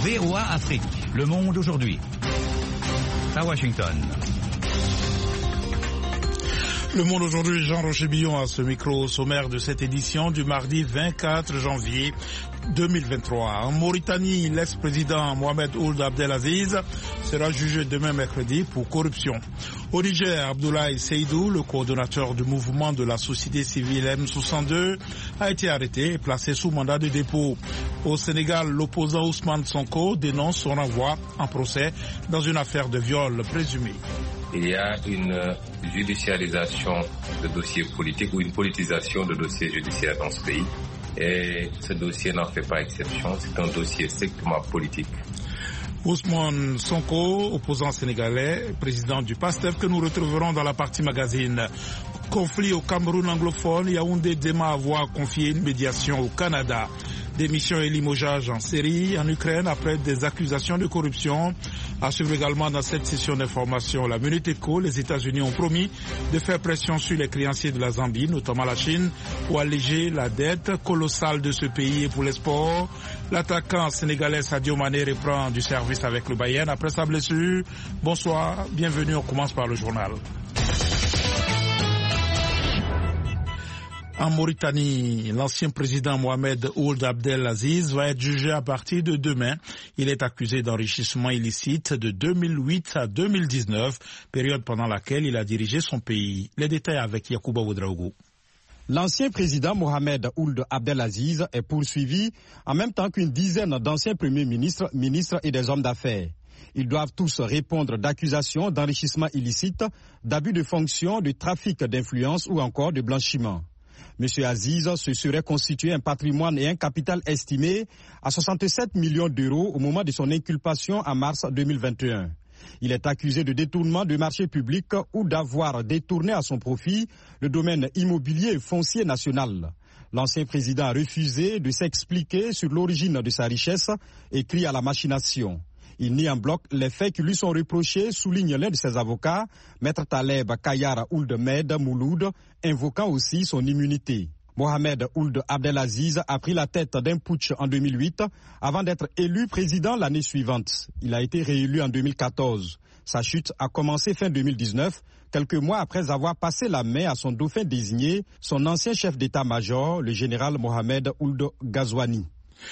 VOA Afrique, le monde aujourd'hui. À Washington. Le monde aujourd'hui, Jean-Roger Billon à ce micro sommaire de cette édition du mardi 24 janvier 2023. En Mauritanie, l'ex-président Mohamed Ould Abdelaziz sera jugé demain mercredi pour corruption. Au Niger, Abdoulaye Seydou, le coordonnateur du mouvement de la société civile M62, a été arrêté et placé sous mandat de dépôt. Au Sénégal, l'opposant Ousmane Sonko dénonce son renvoi en procès dans une affaire de viol présumé. Il y a une judiciarisation de dossiers politiques ou une politisation de dossiers judiciaires dans ce pays. Et ce dossier n'en fait pas exception, c'est un dossier strictement politique. Ousmane Sonko, opposant sénégalais, président du PASTEF, que nous retrouverons dans la partie magazine. Conflit au Cameroun anglophone, Yaoundé dément avoir confié une médiation au Canada. Démission et limogeage en série en Ukraine après des accusations de corruption. À suivre également dans cette session d'information la Minute Éco, les États-Unis ont promis de faire pression sur les créanciers de la Zambie, notamment la Chine, pour alléger la dette colossale de ce pays. Et pour les sports, l'attaquant sénégalais Sadio Mané reprend du service avec le Bayern après sa blessure. Bonsoir, bienvenue, on commence par le journal. En Mauritanie, l'ancien président Mohamed Ould Abdelaziz va être jugé à partir de demain. Il est accusé d'enrichissement illicite de 2008 à 2019, période pendant laquelle il a dirigé son pays. Les détails avec Yacouba Ouedraogo. L'ancien président Mohamed Ould Abdelaziz est poursuivi en même temps qu'une dizaine d'anciens premiers ministres, ministres et des hommes d'affaires. Ils doivent tous répondre d'accusations d'enrichissement illicite, d'abus de fonction, de trafic d'influence ou encore de blanchiment. M. Aziz se serait constitué un patrimoine et un capital estimé à 67 millions d'euros au moment de son inculpation en mars 2021. Il est accusé de détournement de marchés publics ou d'avoir détourné à son profit le domaine immobilier et foncier national. L'ancien président a refusé de s'expliquer sur l'origine de sa richesse et crie à la machination. Il nie en bloc les faits qui lui sont reprochés, souligne l'un de ses avocats, Maître Taleb Kayar Ould Med Mouloud, invoquant aussi son immunité. Mohamed Ould Abdelaziz a pris la tête d'un putsch en 2008 avant d'être élu président l'année suivante. Il a été réélu en 2014. Sa chute a commencé fin 2019, quelques mois après avoir passé la main à son dauphin désigné, son ancien chef d'état-major, le général Mohamed Ould Ghazouani.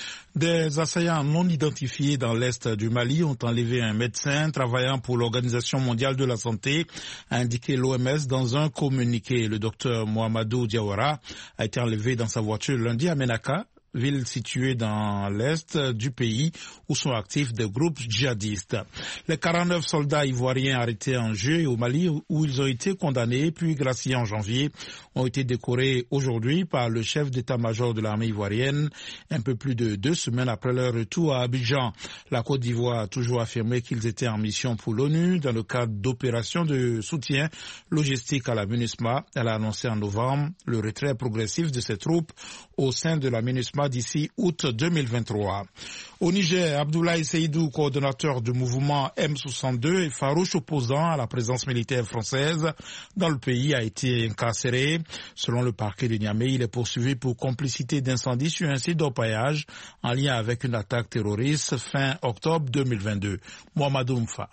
Des assaillants non identifiés dans l'est du Mali ont enlevé un médecin travaillant pour l'Organisation mondiale de la santé, a indiqué l'OMS dans un communiqué. Le docteur Mohamedou Diawara a été enlevé dans sa voiture lundi à Ménaka, ville située dans l'est du pays où sont actifs des groupes djihadistes. Les 49 soldats ivoiriens arrêtés en juillet au Mali où ils ont été condamnés puis graciés en janvier ont été décorés aujourd'hui par le chef d'état-major de l'armée ivoirienne un peu plus de 2 semaines après leur retour à Abidjan. La Côte d'Ivoire a toujours affirmé qu'ils étaient en mission pour l'ONU dans le cadre d'opérations de soutien logistique à la MINUSMA. Elle a annoncé en novembre le retrait progressif de ses troupes au sein de la MINUSMA d'ici août 2023. Au Niger, Abdoulaye Seydou, coordonnateur du mouvement M62 et farouche opposant à la présence militaire française dans le pays, a été incarcéré. Selon le parquet de Niamey, il est poursuivi pour complicité d'incendie sur un site d'orpaillage en lien avec une attaque terroriste fin octobre 2022. Mohamedou Mfa.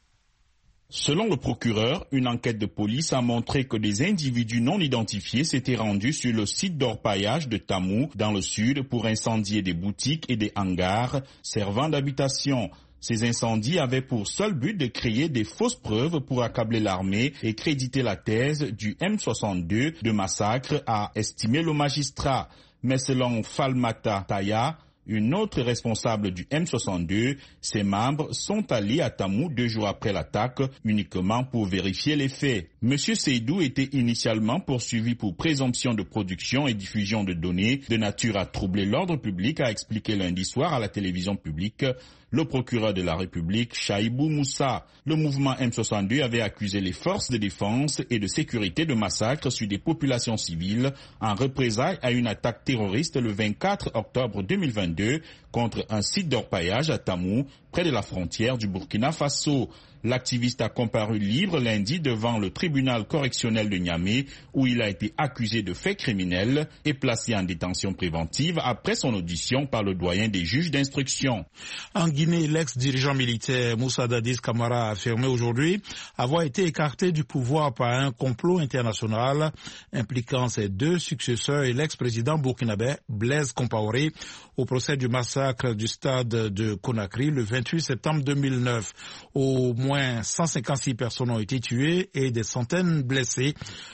Selon le procureur, une enquête de police a montré que des individus non identifiés s'étaient rendus sur le site d'orpaillage de Tamou, dans le sud, pour incendier des boutiques et des hangars servant d'habitation. Ces incendies avaient pour seul but de créer des fausses preuves pour accabler l'armée et créditer la thèse du M62 de massacre, a estimé le magistrat. Mais selon Falmata Taya, une autre responsable du M62, ses membres sont allés à Tamou 2 jours après l'attaque, uniquement pour vérifier les faits. M. Seydou était initialement poursuivi pour présomption de production et diffusion de données de nature à troubler l'ordre public, a expliqué lundi soir à la télévision publique le procureur de la République, Chaïbou Moussa. Le mouvement M62 avait accusé les forces de défense et de sécurité de massacre sur des populations civiles en représailles à une attaque terroriste le 24 octobre 2022 contre un site d'orpaillage à Tamou, près de la frontière du Burkina Faso. L'activiste a comparu libre lundi devant le tribunal correctionnel de Niamey où il a été accusé de faits criminels et placé en détention préventive après son audition par le doyen des juges d'instruction. En Guinée, l'ex-dirigeant militaire Moussa Dadis Camara a affirmé aujourd'hui avoir été écarté du pouvoir par un complot international impliquant ses deux successeurs et l'ex-président burkinabé Blaise Compaoré au procès du massacre du stade de Conakry le 28 septembre 2009. Au moins 156 personnes ont été tuées et des centaines blessées.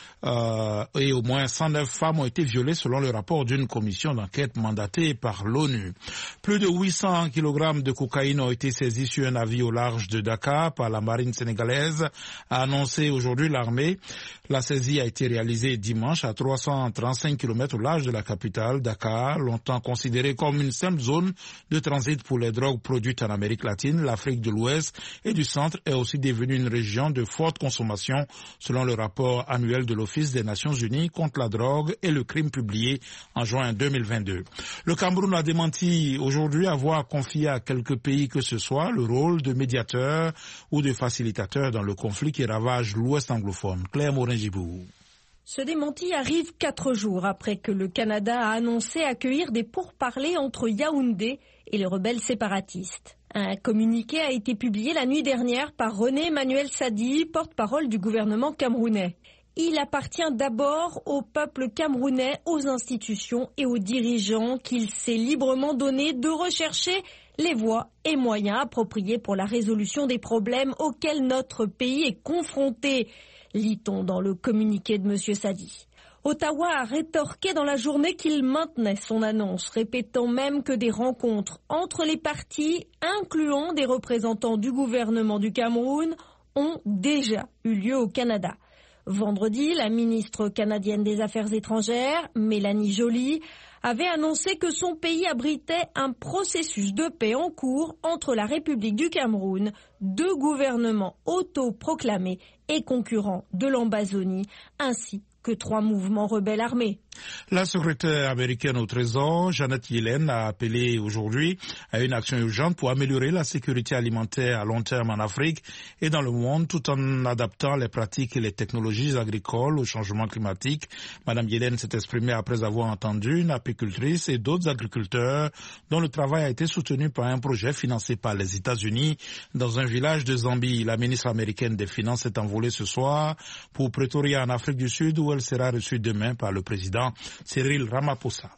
Et au moins 109 femmes ont été violées selon le rapport d'une commission d'enquête mandatée par l'ONU. Plus de 800 kg de cocaïne ont été saisis sur un navire au large de Dakar par la marine sénégalaise, a annoncé aujourd'hui l'armée. La saisie a été réalisée dimanche à 335 km au large de la capitale, Dakar, longtemps considérée comme une simple zone de transit pour les drogues produites en Amérique latine. L'Afrique de l'Ouest et du Centre est aussi devenue une région de forte consommation selon le rapport annuel de l'Office des Nations Unies contre la drogue et le crime publié en juin 2022. Le Cameroun a démenti aujourd'hui avoir confié à quelques pays que ce soit le rôle de médiateur ou de facilitateur dans le conflit qui ravage l'Ouest anglophone. Claire Morin-Gibou. Ce démenti arrive 4 jours après que le Canada a annoncé accueillir des pourparlers entre Yaoundé et les rebelles séparatistes. Un communiqué a été publié la nuit dernière par René Emmanuel Sadi, porte-parole du gouvernement camerounais. Il appartient d'abord au peuple camerounais, aux institutions et aux dirigeants qu'il s'est librement donné de rechercher les voies et moyens appropriés pour la résolution des problèmes auxquels notre pays est confronté, lit-on dans le communiqué de M. Sadi. Ottawa a rétorqué dans la journée qu'il maintenait son annonce, répétant même que des rencontres entre les partis, incluant des représentants du gouvernement du Cameroun, ont déjà eu lieu au Canada. Vendredi, la ministre canadienne des Affaires étrangères, Mélanie Joly, avait annoncé que son pays abritait un processus de paix en cours entre la République du Cameroun, deux gouvernements autoproclamés et concurrents de l'Ambazonie, ainsi que 3 mouvements rebelles armés. La secrétaire américaine au Trésor, Janet Yellen, a appelé aujourd'hui à une action urgente pour améliorer la sécurité alimentaire à long terme en Afrique et dans le monde, tout en adaptant les pratiques et les technologies agricoles au changement climatique. Madame Yellen s'est exprimée après avoir entendu une apicultrice et d'autres agriculteurs dont le travail a été soutenu par un projet financé par les États-Unis dans un village de Zambie. La ministre américaine des Finances est envolée ce soir pour Pretoria en Afrique du Sud où elle sera reçue demain par le président Cyril Ramaphosa.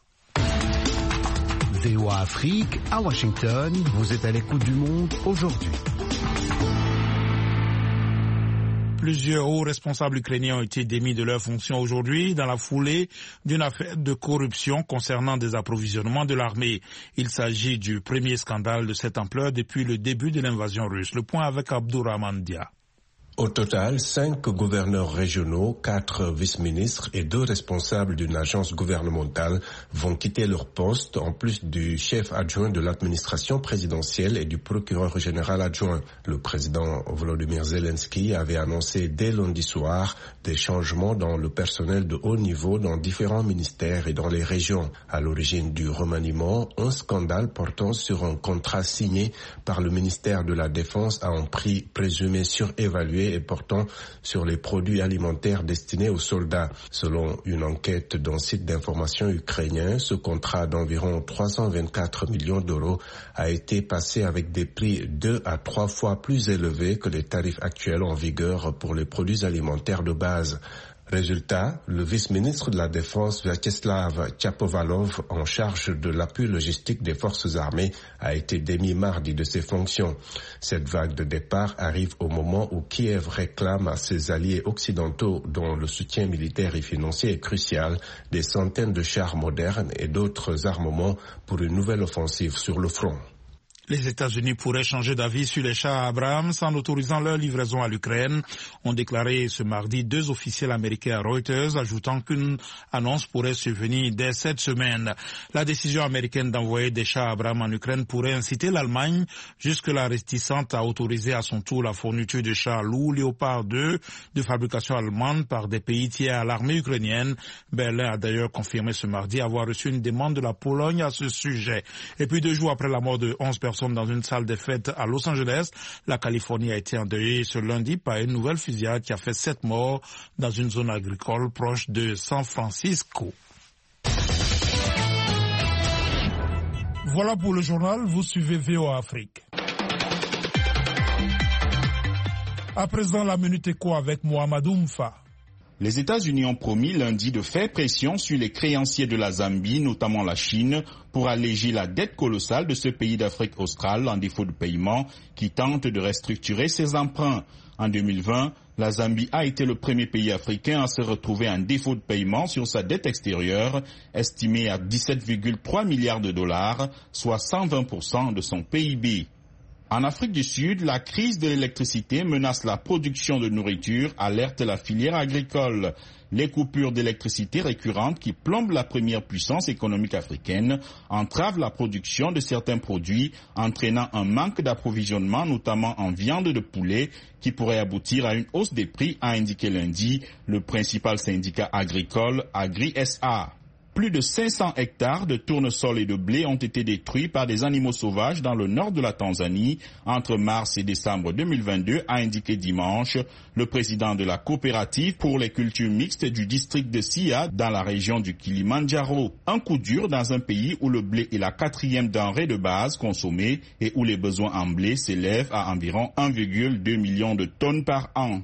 VOA Afrique, à Washington, vous êtes à l'écoute du monde aujourd'hui. Plusieurs hauts responsables ukrainiens ont été démis de leurs fonctions aujourd'hui dans la foulée d'une affaire de corruption concernant des approvisionnements de l'armée. Il s'agit du premier scandale de cette ampleur depuis le début de l'invasion russe. Le point avec Abdourahmane Dia. Au total, 5 gouverneurs régionaux, 4 vice-ministres et 2 responsables d'une agence gouvernementale vont quitter leur poste, en plus du chef adjoint de l'administration présidentielle et du procureur général adjoint. Le président Volodymyr Zelensky avait annoncé dès lundi soir des changements dans le personnel de haut niveau dans différents ministères et dans les régions. À l'origine du remaniement, un scandale portant sur un contrat signé par le ministère de la Défense à un prix présumé surévalué et portant sur les produits alimentaires destinés aux soldats. Selon une enquête d'un site d'information ukrainien, ce contrat d'environ 324 millions d'euros a été passé avec des prix 2 à 3 fois plus élevés que les tarifs actuels en vigueur pour les produits alimentaires de base. Résultat, le vice-ministre de la Défense, Vyacheslav Chapovalov, en charge de l'appui logistique des forces armées, a été démis mardi de ses fonctions. Cette vague de départ arrive au moment où Kiev réclame à ses alliés occidentaux, dont le soutien militaire et financier est crucial, des centaines de chars modernes et d'autres armements pour une nouvelle offensive sur le front. Les États-Unis pourraient changer d'avis sur les chars Abrams en autorisant leur livraison à l'Ukraine, ont déclaré ce mardi 2 officiels américains à Reuters, ajoutant qu'une annonce pourrait survenir dès cette semaine. La décision américaine d'envoyer des chars Abrams en Ukraine pourrait inciter l'Allemagne, jusque-là réticente, à autoriser à son tour la fourniture de chars lourds Léopard 2 de fabrication allemande par des pays tiers à l'armée ukrainienne. Berlin a d'ailleurs confirmé ce mardi avoir reçu une demande de la Pologne à ce sujet. Et puis 2 jours après la mort de 11 personnes consomment dans une salle des fêtes à Los Angeles. La Californie a été endeuillée ce lundi par une nouvelle fusillade qui a fait 7 morts dans une zone agricole proche de San Francisco. Voilà pour le journal, vous suivez VOA Afrique. À présent, la Minute Éco avec Mohamedou Mfa. Les États-Unis ont promis lundi de faire pression sur les créanciers de la Zambie, notamment la Chine, pour alléger la dette colossale de ce pays d'Afrique australe en défaut de paiement qui tente de restructurer ses emprunts. En 2020, la Zambie a été le premier pays africain à se retrouver en défaut de paiement sur sa dette extérieure, estimée à 17,3 milliards de dollars, soit 120% de son PIB. En Afrique du Sud, la crise de l'électricité menace la production de nourriture, alerte la filière agricole. Les coupures d'électricité récurrentes qui plombent la première puissance économique africaine entravent la production de certains produits, entraînant un manque d'approvisionnement, notamment en viande de poulet, qui pourrait aboutir à une hausse des prix, a indiqué lundi le principal syndicat agricole, Agri-SA. Plus de 500 hectares de tournesol et de blé ont été détruits par des animaux sauvages dans le nord de la Tanzanie entre mars et décembre 2022, a indiqué dimanche le président de la coopérative pour les cultures mixtes du district de Sia dans la région du Kilimandjaro. Un coup dur dans un pays où le blé est la 4e denrée de base consommée et où les besoins en blé s'élèvent à environ 1,2 million de tonnes par an.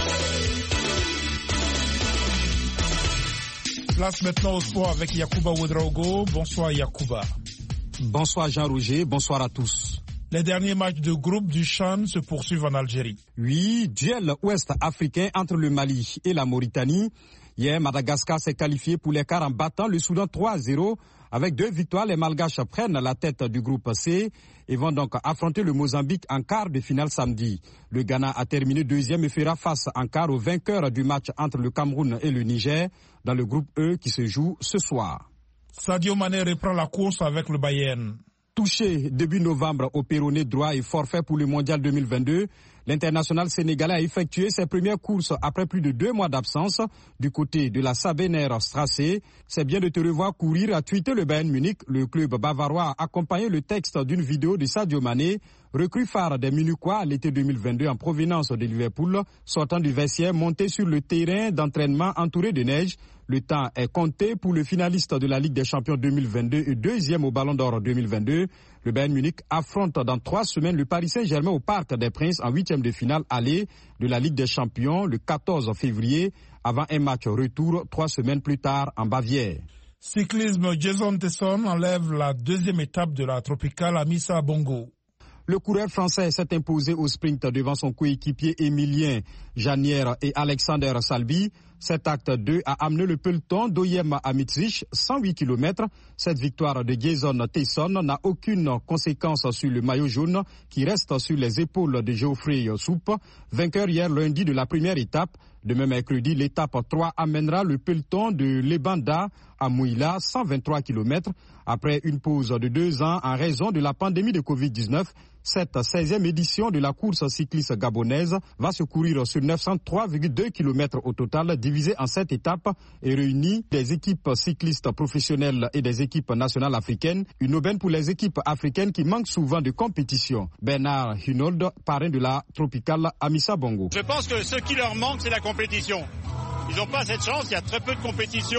Place maintenant au sport avec Yacouba Ouedraogo. Bonsoir Yacouba. Bonsoir Jean-Roger, bonsoir à tous. Les derniers matchs de groupe du CHAN se poursuivent en Algérie. Oui, duel ouest-africain entre le Mali et la Mauritanie. Hier, Madagascar s'est qualifié pour les quarts en battant le Soudan 3-0. Avec 2 victoires, les Malgaches prennent la tête du groupe C et vont donc affronter le Mozambique en quart de finale samedi. Le Ghana a terminé 2e et fera face en quart au vainqueur du match entre le Cameroun et le Niger dans le groupe E qui se joue ce soir. Sadio Mané reprend la course avec le Bayern. Touché début novembre au péroné droit et forfait pour le mondial 2022, l'international sénégalais a effectué ses premières courses après plus de 2 mois d'absence du côté de la Sabener Strasse. C'est bien de te revoir courir, a tweeté le Bayern Munich. Le club bavarois a accompagné le texte d'une vidéo de Sadio Mané, recrue phare des Munichois à l'été 2022 en provenance de Liverpool, sortant du vestiaire, monté sur le terrain d'entraînement entouré de neige. Le temps est compté pour le finaliste de la Ligue des Champions 2022 et 2e au Ballon d'Or 2022. Le Bayern Munich affronte dans 3 semaines le Paris Saint-Germain au Parc des Princes en 8e de finale aller de la Ligue des Champions le 14 février, avant un match retour 3 semaines plus tard en Bavière. Cyclisme, Jason Tesson enlève la 2e étape de la tropicale Amissa Bongo. Le coureur français s'est imposé au sprint devant son coéquipier Émilien Janière et Alexander Salbi. Cet acte 2 a amené le peloton d'Oyem à Mitzrich, 108 km. Cette victoire de Jason Tesson n'a aucune conséquence sur le maillot jaune qui reste sur les épaules de Geoffrey Soupe, vainqueur hier lundi de la première étape. Demain mercredi, l'étape 3 amènera le peloton de Lebanda à Mouila, 123 km. Après une pause de 2 ans en raison de la pandémie de Covid-19, cette 16e édition de la course cycliste gabonaise va se courir sur 903,2 km au total, divisé en 7 étapes et réunit des équipes cyclistes professionnelles et des équipes nationales africaines. Une aubaine pour les équipes africaines qui manquent souvent de compétition. Bernard Hinault, parrain de la tropicale Amissa Bongo. Je pense que ce qui leur manque, c'est la compétition. Ils n'ont pas cette chance, il y a très peu de compétition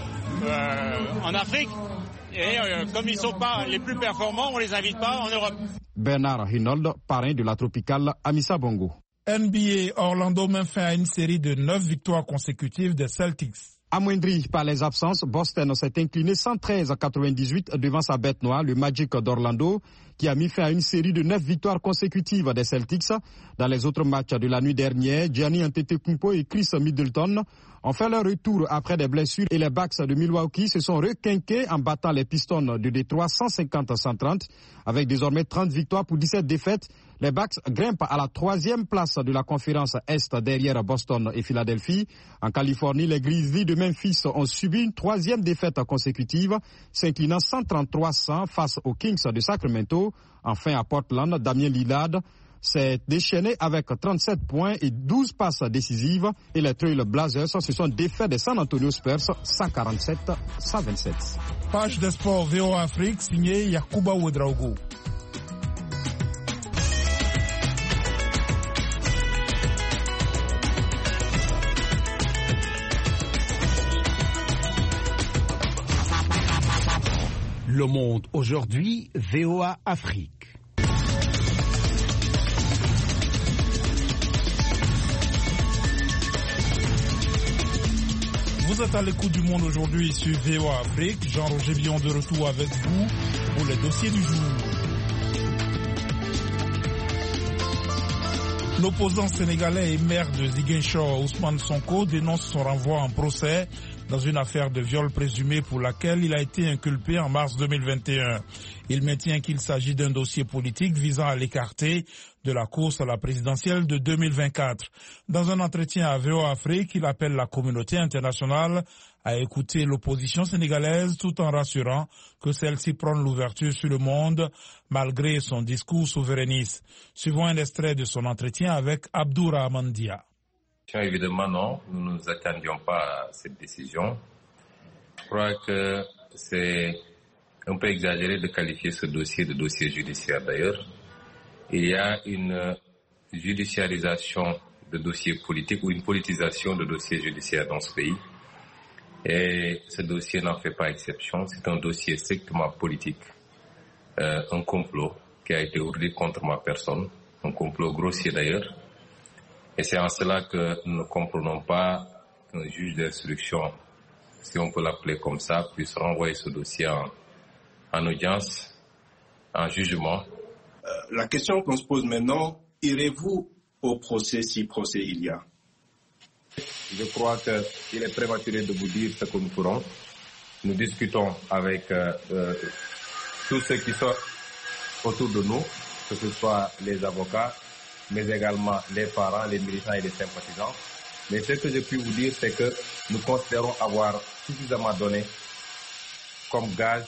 en Afrique. Et comme ils ne sont pas les plus performants, on ne les invite pas en Europe. Bernard Hinault, parrain de la tropicale Amissa Bongo. NBA, Orlando met fin à une série de 9 victoires consécutives des Celtics. Amoindri par les absences, Boston s'est incliné 113-98 devant sa bête noire, le Magic d'Orlando, qui a mis fin à une série de 9 victoires consécutives des Celtics. Dans les autres matchs de la nuit dernière, Giannis Antetokounmpo et Chris Middleton ont fait leur retour après des blessures et les Bucks de Milwaukee se sont requinqués en battant les Pistons de Détroit 150-130. Avec désormais 30 victoires pour 17 défaites, les Bucks grimpent à la 3e place de la conférence Est derrière Boston et Philadelphie. En Californie, les Grizzlies de Memphis ont subi une 3e défaite consécutive, s'inclinant 133-100 face aux Kings de Sacramento. Enfin, à Portland, Damien Lillard s'est déchaîné avec 37 points et 12 passes décisives. Et les Trail Blazers se sont défaits des San Antonio Spurs 147-127. Page des sports VOA Afrique, signé Yacouba Ouedraogo. Le Monde aujourd'hui, VOA Afrique. Vous êtes à l'écoute du Monde aujourd'hui sur VOA Afrique. Jean-Roger Billon de retour avec vous pour les dossiers du jour. L'opposant sénégalais et maire de Ziguinchor, Ousmane Sonko, dénonce son renvoi en procès dans une affaire de viol présumé pour laquelle il a été inculpé en mars 2021. Il maintient qu'il s'agit d'un dossier politique visant à l'écarter de la course à la présidentielle de 2024. Dans un entretien à VOA Afrique, il appelle la communauté internationale à écouter l'opposition sénégalaise tout en rassurant que celle-ci prône l'ouverture sur le monde malgré son discours souverainiste. Suivons un extrait de son entretien avec Abdourahmane Dia. Évidemment, non, nous ne nous attendions pas à cette décision. Je crois que c'est un peu exagéré de qualifier ce dossier de dossier judiciaire d'ailleurs. Il y a une judiciarisation de dossiers politiques ou une politisation de dossiers judiciaires dans ce pays. Et ce dossier n'en fait pas exception. C'est un dossier strictement politique, un complot qui a été ourdi contre ma personne, un complot grossier d'ailleurs. Et c'est en cela que nous ne comprenons pas qu'un juge d'instruction, si on peut l'appeler comme ça, puisse renvoyer ce dossier en audience, en jugement. La question qu'on se pose maintenant, irez-vous au procès si procès il y a? Je crois qu'il est prématuré de vous dire ce que nous ferons. Nous discutons avec tous ceux qui sont autour de nous, que ce soit les avocats, mais également les parents, les militants et les sympathisants. Mais ce que je puis vous dire, c'est que nous considérons avoir suffisamment donné comme gage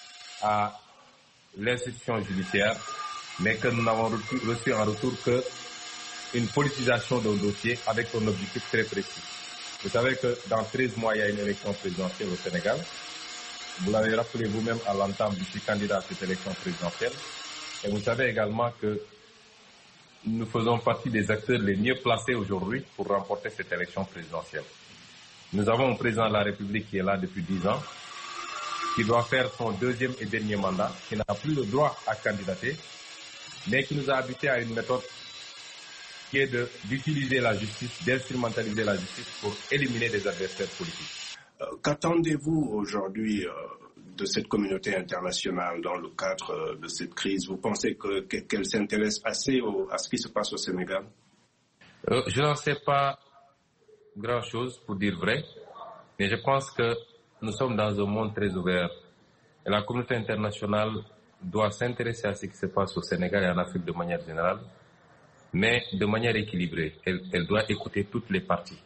à l'institution judiciaire, mais que nous n'avons reçu en retour qu'une politisation d'un dossier avec un objectif très précis. Vous savez que dans 13 mois, il y a une élection présidentielle au Sénégal. Vous l'avez rappelé vous-même à l'entame, je suis candidat à cette élection présidentielle. Et vous savez également que nous faisons partie des acteurs les mieux placés aujourd'hui pour remporter cette élection présidentielle. Nous avons un président de la République qui est là depuis 10 ans, qui doit faire son deuxième et dernier mandat, qui n'a plus le droit à candidater, mais qui nous a habitués à une méthode qui est d'utiliser la justice, d'instrumentaliser la justice pour éliminer des adversaires politiques. Qu'attendez-vous aujourd'hui de cette communauté internationale dans le cadre de cette crise? Vous pensez qu'elle s'intéresse assez à ce qui se passe au Sénégal? Je n'en sais pas grand-chose pour dire vrai, mais je pense que nous sommes dans un monde très ouvert. Et la communauté internationale doit s'intéresser à ce qui se passe au Sénégal et en Afrique de manière générale, mais de manière équilibrée. Elle doit écouter toutes les parties.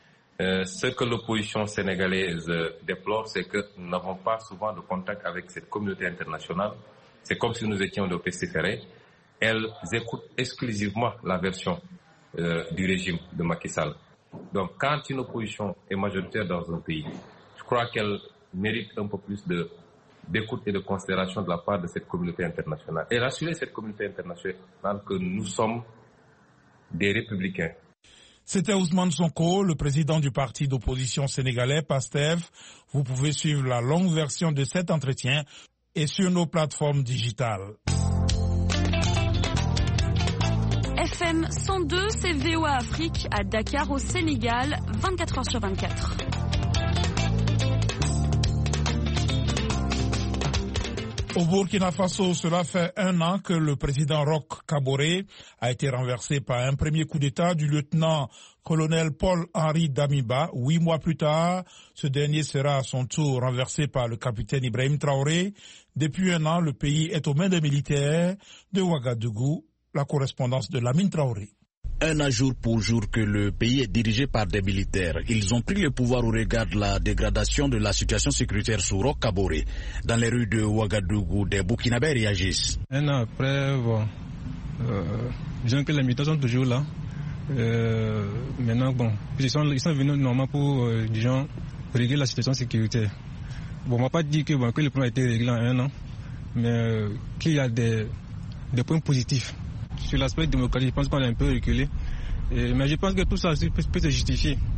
Ce que l'opposition sénégalaise déplore, c'est que nous n'avons pas souvent de contact avec cette communauté internationale. C'est comme si nous étions de pestiférés. Elles écoutent exclusivement la version du régime de Macky Sall. Donc quand une opposition est majoritaire dans un pays, je crois qu'elle mérite un peu plus d'écoute et de considération de la part de cette communauté internationale. Et rassurer cette communauté internationale que nous sommes des républicains. C'était Ousmane Sonko, le président du parti d'opposition sénégalais, PASTEF. Vous pouvez suivre la longue version de cet entretien et sur nos plateformes digitales. FM 102, c'est VOA Afrique à Dakar au Sénégal, 24 heures sur 24. Au Burkina Faso, cela fait 1 an que le président Roch Kaboré a été renversé par un premier coup d'État du lieutenant-colonel Paul-Henri Damiba. 8 mois plus tard, ce dernier sera à son tour renversé par le capitaine Ibrahim Traoré. Depuis 1 an, le pays est aux mains des militaires de Ouagadougou. La correspondance de Lamine Traoré. 1 an jour pour jour que le pays est dirigé par des militaires. Ils ont pris le pouvoir au regard de la dégradation de la situation sécuritaire sous Roch Kaboré. Dans les rues de Ouagadougou, des Burkinabés réagissent. 1 an après, disons que les militaires sont toujours là. Maintenant, ils sont venus normalement pour, régler la situation sécuritaire. On ne va pas dire que le problème a été réglé en 1 an, mais qu'il y a des points positifs. Sur l'aspect démocratique, je pense qu'on a un peu reculé. Mais je pense que tout ça peut se justifier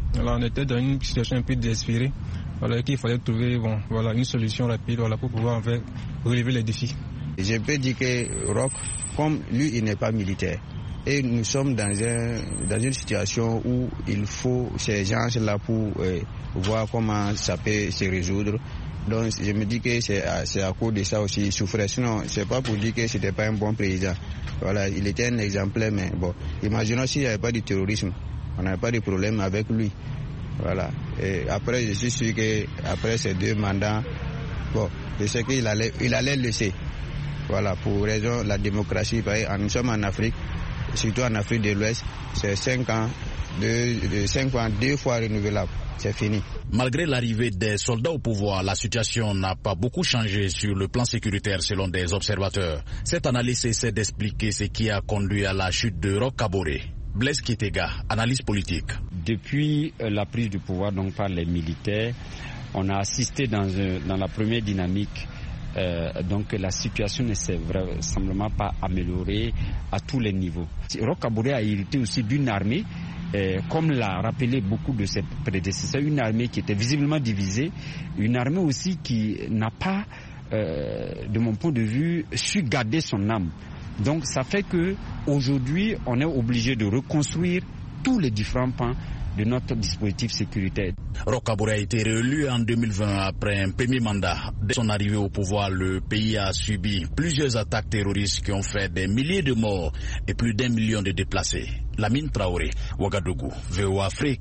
Alors, on était dans une situation un peu désespérée. Voilà, qu'il fallait trouver une solution rapide pour pouvoir relever les défis. Je peux dire que Roch, comme lui, il n'est pas militaire. Et nous sommes dans une situation où il faut ces gens-là pour voir comment ça peut se résoudre. Donc je me dis que c'est à cause de ça aussi, il souffrait. Sinon, c'est pas pour dire que c'était pas un bon président. Voilà, il était un exemplaire, mais bon, imaginons s'il n'y avait pas de terrorisme, on n'avait pas de problème avec lui. Voilà. Et après, je suis sûr qu'après ces 2 mandats, bon, je sais qu'il allait laisser. Voilà, pour raison de la démocratie. Nous sommes en Afrique, surtout en Afrique de l'Ouest, c'est 5 ans, 2 fois renouvelable. C'est fini. Malgré l'arrivée des soldats au pouvoir, la situation n'a pas beaucoup changé sur le plan sécuritaire selon des observateurs. Cette analyse essaie d'expliquer ce qui a conduit à la chute de Roch Kaboré. Blaise Kitega, analyse politique. Depuis la prise du pouvoir donc par les militaires, on a assisté dans la première dynamique. Donc la situation ne s'est vraisemblablement pas améliorée à tous les niveaux. Roch Kaboré a hérité aussi d'une armée, comme l'a rappelé beaucoup de ses prédécesseurs, une armée qui était visiblement divisée, une armée aussi qui n'a pas, de mon point de vue, su garder son âme. Donc ça fait que aujourd'hui on est obligé de reconstruire tous les différents pans de notre dispositif sécuritaire. Roch Kaboré a été réélu en 2020 après un premier mandat. Dès son arrivée au pouvoir, le pays a subi plusieurs attaques terroristes qui ont fait des milliers de morts et plus d'1 million de déplacés. Lamine Traoré, Ouagadougou, VOA Afrique.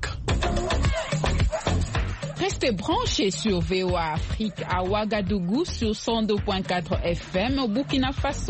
Restez branchés sur VOA Afrique à Ouagadougou sur 102.4 FM au Burkina Faso.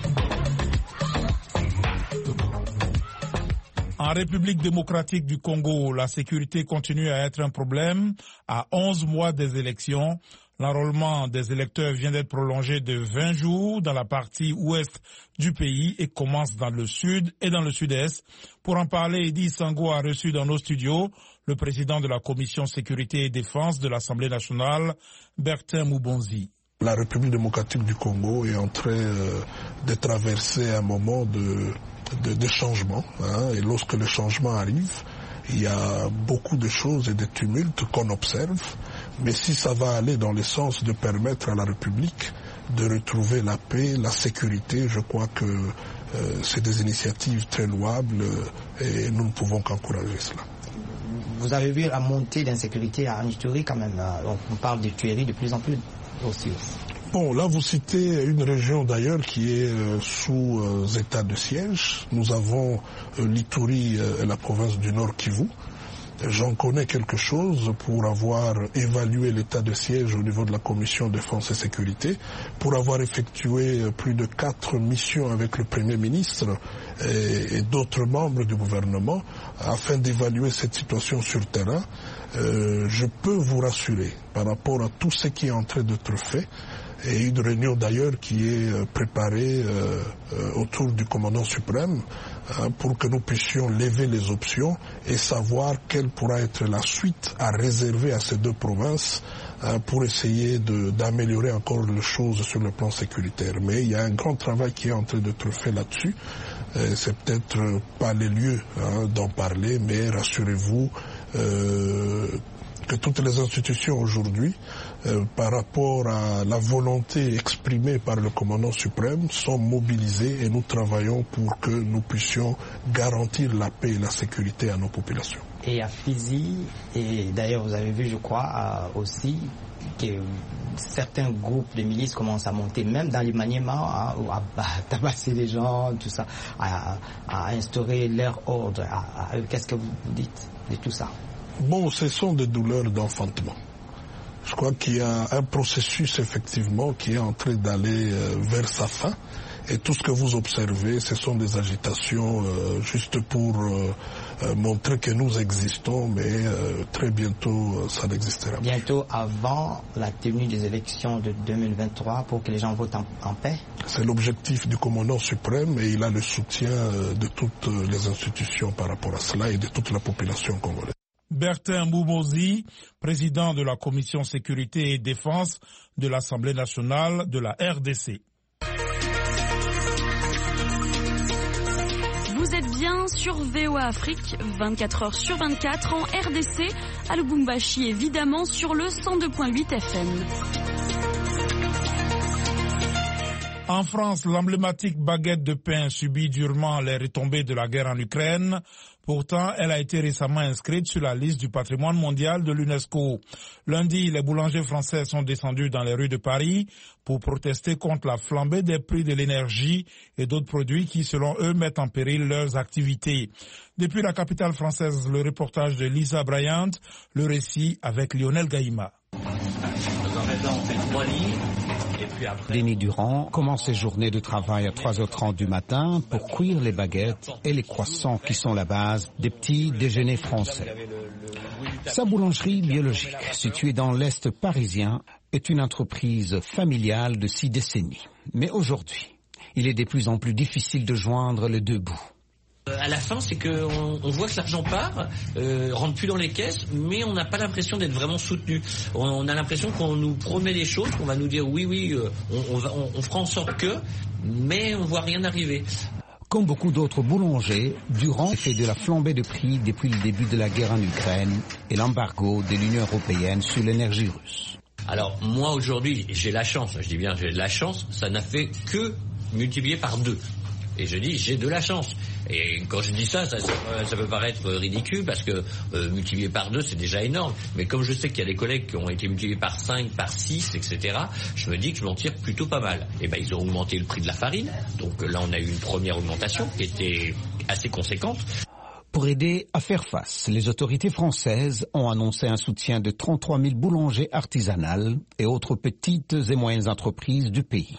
En République démocratique du Congo, la sécurité continue à être un problème. À 11 mois des élections, l'enrôlement des électeurs vient d'être prolongé de 20 jours dans la partie ouest du pays et commence dans le sud et dans le sud-est. Pour en parler, Eddy Sango a reçu dans nos studios le président de la commission sécurité et défense de l'Assemblée nationale, Bertin Mubonzi. La République démocratique du Congo est en train de traverser un moment de changement, et lorsque le changement arrive, il y a beaucoup de choses et de tumultes qu'on observe, mais si ça va aller dans le sens de permettre à la République de retrouver la paix, la sécurité, je crois que c'est des initiatives très louables et nous ne pouvons qu'encourager cela. Vous avez vu la montée d'insécurité à Ituri quand même, on parle de tueries de plus en plus aussi. Bon, là vous citez une région d'ailleurs qui est sous état de siège. Nous avons l'Ituri et la province du Nord Kivu. J'en connais quelque chose pour avoir évalué l'état de siège au niveau de la commission défense et sécurité, pour avoir effectué plus de 4 missions avec le Premier ministre et d'autres membres du gouvernement afin d'évaluer cette situation sur terrain. Je peux vous rassurer par rapport à tout ce qui est en train d'être fait. Et une réunion d'ailleurs qui est préparée autour du commandant suprême pour que nous puissions lever les options et savoir quelle pourra être la suite à réserver à ces 2 provinces pour essayer d'améliorer encore les choses sur le plan sécuritaire. Mais il y a un grand travail qui est en train d'être fait là-dessus. C'est peut-être pas les lieux d'en parler, mais rassurez-vous que toutes les institutions aujourd'hui, par rapport à la volonté exprimée par le commandant suprême, sont mobilisées et nous travaillons pour que nous puissions garantir la paix et la sécurité à nos populations. Et à Fizi, et d'ailleurs vous avez vu je crois aussi que certains groupes de milices commencent à monter, même dans les Maniema, à tabasser les gens, tout ça, à instaurer leur ordre. Qu'est-ce que vous dites de tout ça? Bon, ce sont des douleurs d'enfantement. Je crois qu'il y a un processus effectivement qui est en train d'aller vers sa fin. Et tout ce que vous observez, ce sont des agitations juste pour montrer que nous existons, mais très bientôt ça n'existera pas. Bientôt avant la tenue des élections de 2023 pour que les gens votent en paix? C'est l'objectif du commandant suprême et il a le soutien de toutes les institutions par rapport à cela et de toute la population congolaise. Bertin Mubonzi, président de la commission sécurité et défense de l'Assemblée nationale de la RDC. Vous Vous êtes bien sur VOA Afrique, 24h sur 24 en RDC, à Lubumbashi évidemment sur le 102.8 FM. En France, l'emblématique baguette de pain subit durement les retombées de la guerre en Ukraine. Pourtant, elle a été récemment inscrite sur la liste du patrimoine mondial de l'UNESCO. Lundi, les boulangers français sont descendus dans les rues de Paris pour protester contre la flambée des prix de l'énergie et d'autres produits qui, selon eux, mettent en péril leurs activités. Depuis la capitale française, le reportage de Lisa Bryant, le récit avec Lionel Gaïma. Denis Durand commence ses journées de travail à 3h30 du matin pour cuire les baguettes et les croissants qui sont la base des petits déjeuners français. Sa boulangerie biologique, située dans l'Est parisien, est une entreprise familiale de 6 décennies. Mais aujourd'hui, il est de plus en plus difficile de joindre les deux bouts. À la fin, c'est qu'on voit que l'argent part, rentre plus dans les caisses, mais on n'a pas l'impression d'être vraiment soutenu. On a l'impression qu'on nous promet des choses, qu'on va nous dire oui, on fera en sorte que, mais on voit rien arriver. Comme beaucoup d'autres boulangers, Durand fait de la flambée de prix depuis le début de la guerre en Ukraine et l'embargo de l'Union européenne sur l'énergie russe. Alors moi aujourd'hui, j'ai la chance, je dis bien j'ai de la chance, ça n'a fait que multiplier par 2. Et je dis j'ai de la chance. Et quand je dis ça peut paraître ridicule parce que multiplier par 2 c'est déjà énorme. Mais comme je sais qu'il y a des collègues qui ont été multipliés par 5, par 6, etc., je me dis que je m'en tire plutôt pas mal. Et ben ils ont augmenté le prix de la farine. Donc là on a eu une première augmentation qui était assez conséquente. Pour aider à faire face, les autorités françaises ont annoncé un soutien de 33 000 boulangers artisanales et autres petites et moyennes entreprises du pays.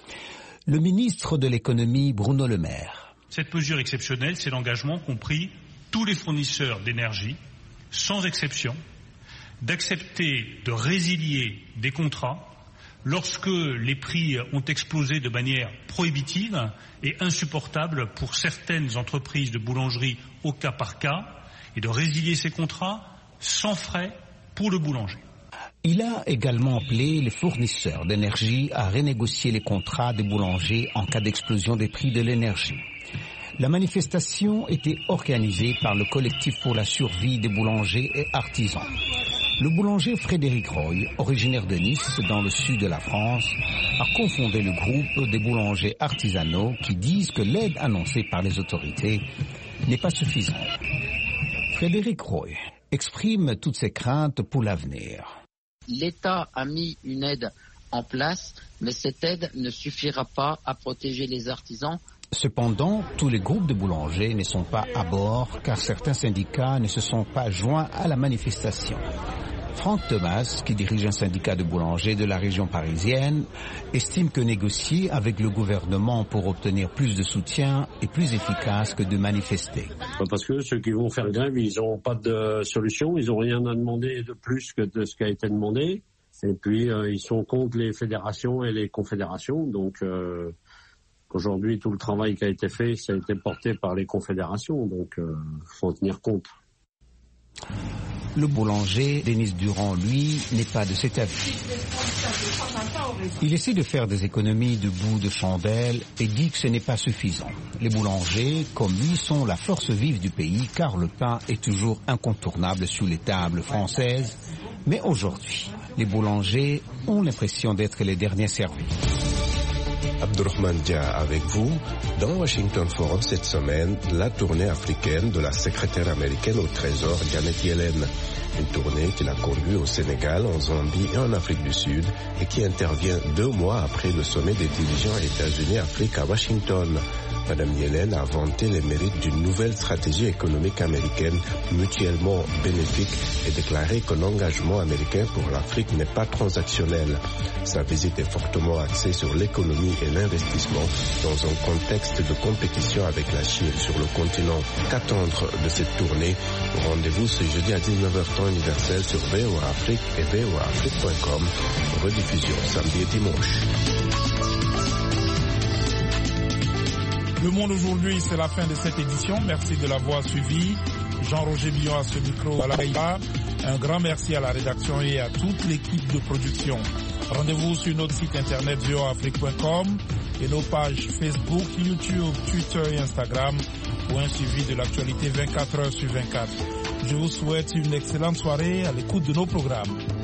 Le ministre de l'économie, Bruno Le Maire. Cette mesure exceptionnelle, c'est l'engagement qu'ont pris tous les fournisseurs d'énergie, sans exception, d'accepter de résilier des contrats lorsque les prix ont explosé de manière prohibitive et insupportable pour certaines entreprises de boulangerie au cas par cas, et de résilier ces contrats sans frais pour le boulanger. Il a également appelé les fournisseurs d'énergie à renégocier les contrats des boulangers en cas d'explosion des prix de l'énergie. La manifestation était organisée par le collectif pour la survie des boulangers et artisans. Le boulanger Frédéric Roy, originaire de Nice, dans le sud de la France, a confondé le groupe des boulangers artisanaux qui disent que l'aide annoncée par les autorités n'est pas suffisante. Frédéric Roy exprime toutes ses craintes pour l'avenir. L'État a mis une aide en place, mais cette aide ne suffira pas à protéger les artisans. Cependant, tous les groupes de boulangers ne sont pas à bord car certains syndicats ne se sont pas joints à la manifestation. Franck Thomas, qui dirige un syndicat de boulangers de la région parisienne, estime que négocier avec le gouvernement pour obtenir plus de soutien est plus efficace que de manifester. Parce que ceux qui vont faire grève, ils n'ont pas de solution, ils n'ont rien à demander de plus que de ce qui a été demandé. Et puis, ils sont contre les fédérations et les confédérations, donc... Aujourd'hui, tout le travail qui a été fait, ça a été porté par les confédérations, donc faut en tenir compte. Le boulanger, Denis Durand, lui, n'est pas de cet avis. Il essaie de faire des économies de bout de chandelle et dit que ce n'est pas suffisant. Les boulangers, comme lui, sont la force vive du pays car le pain est toujours incontournable sur les tables françaises. Mais aujourd'hui, les boulangers ont l'impression d'être les derniers servis. Abdourahmane Dia avec vous. Dans Washington Forum cette semaine, la tournée africaine de la secrétaire américaine au Trésor Janet Yellen. Une tournée qui l'a conduit au Sénégal, en Zambie et en Afrique du Sud et qui intervient 2 mois après le sommet des dirigeants États-Unis-Afrique à Washington. Madame Yellen a vanté les mérites d'une nouvelle stratégie économique américaine mutuellement bénéfique et déclaré que l'engagement américain pour l'Afrique n'est pas transactionnel. Sa visite est fortement axée sur l'économie et l'investissement dans un contexte de compétition avec la Chine sur le continent. Qu'attendre de cette tournée? Rendez-vous ce jeudi à 19h temps universel sur VOA Afrique et voaafrique.com. Rediffusion samedi et dimanche. Le Monde aujourd'hui, c'est la fin de cette édition. Merci de l'avoir suivi. Jean-Roger Billon à ce micro à la Gaïa. Un grand merci à la rédaction et à toute l'équipe de production. Rendez-vous sur notre site internet voaafrique.com et nos pages Facebook, YouTube, Twitter et Instagram pour pour un suivi de l'actualité 24 heures sur 24. Je vous souhaite une excellente soirée à l'écoute de nos programmes.